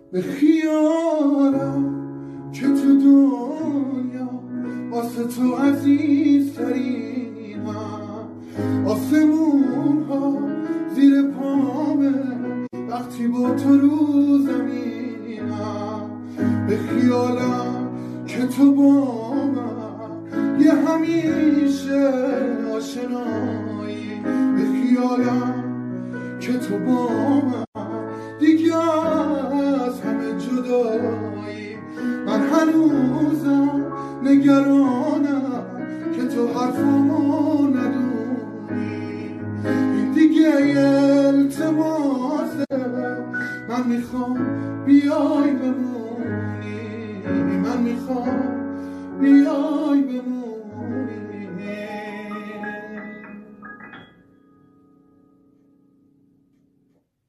به خیالم که تو دنیا واسه تو عزیزترینم، آسمون ها زیر پامه وقتی با تو رو زمینم. به خیالم که تو با من یه همیشه آشنایی، به خیالم که تو با من دیگه از همه جدایی. من هنوزم نگرانم که تو حرفمو ندونی، این دیگه التماسه، من میخوام بیای بمونی، من میخوام بیای بمونی.